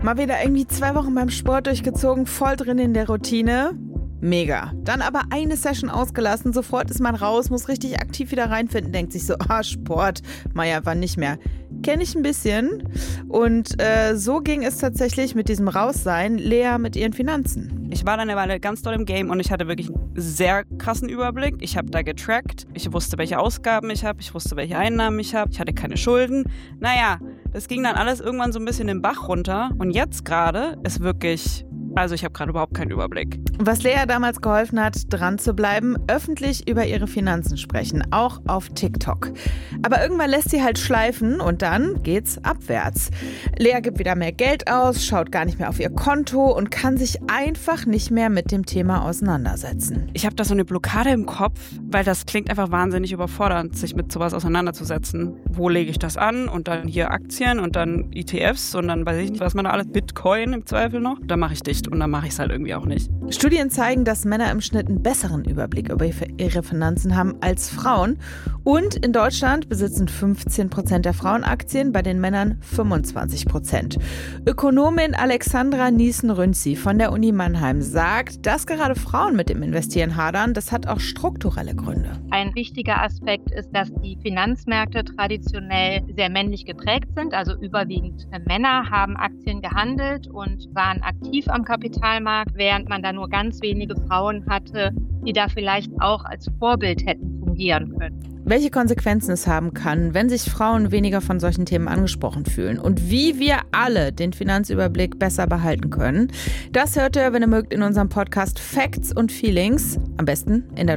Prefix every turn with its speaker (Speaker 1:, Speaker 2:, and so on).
Speaker 1: Mal wieder irgendwie 2 Wochen beim Sport durchgezogen, voll drin in der Routine. Mega. Dann aber eine Session ausgelassen, sofort ist man raus, muss richtig aktiv wieder reinfinden, denkt sich so, Sport, Maja, wann nicht mehr. Kenne ich ein bisschen. Und so ging es tatsächlich mit diesem Raussein Lea mit ihren Finanzen.
Speaker 2: Ich war dann eine Weile ganz doll im Game und ich hatte wirklich einen sehr krassen Überblick. Ich habe da getrackt, ich wusste, welche Ausgaben ich habe, ich wusste, welche Einnahmen ich habe, ich hatte keine Schulden. Naja, das ging dann alles irgendwann so ein bisschen den Bach runter und jetzt gerade ist wirklich... Also ich habe gerade überhaupt keinen Überblick.
Speaker 1: Was Lea damals geholfen hat, dran zu bleiben, öffentlich über ihre Finanzen sprechen, auch auf TikTok. Aber irgendwann lässt sie halt schleifen und dann geht's abwärts. Lea gibt wieder mehr Geld aus, schaut gar nicht mehr auf ihr Konto und kann sich einfach nicht mehr mit dem Thema auseinandersetzen.
Speaker 2: Ich habe da so eine Blockade im Kopf, weil das klingt einfach wahnsinnig überfordernd, sich mit sowas auseinanderzusetzen. Wo lege ich das an? Und dann hier Aktien und dann ETFs und dann weiß ich nicht, was man da alles, Bitcoin im Zweifel noch. Da mache ich dicht. Und dann mache ich es halt irgendwie auch nicht.
Speaker 1: Studien zeigen, dass Männer im Schnitt einen besseren Überblick über ihre Finanzen haben als Frauen. Und in Deutschland besitzen 15% der Frauen Aktien, bei den Männern 25%. Ökonomin Alexandra Niesen-Rünzi von der Uni Mannheim sagt, dass gerade Frauen mit dem Investieren hadern. Das hat auch strukturelle Gründe.
Speaker 3: Ein wichtiger Aspekt ist, dass die Finanzmärkte traditionell sehr männlich geprägt sind. Also überwiegend Männer haben Aktien gehandelt und waren aktiv am Kapitalmarkt, während man da nur ganz wenige Frauen hatte, die da vielleicht auch als Vorbild hätten fungieren können.
Speaker 1: Welche Konsequenzen es haben kann, wenn sich Frauen weniger von solchen Themen angesprochen fühlen und wie wir alle den Finanzüberblick besser behalten können, das hört ihr, wenn ihr mögt, in unserem Podcast Facts und Feelings, am besten in der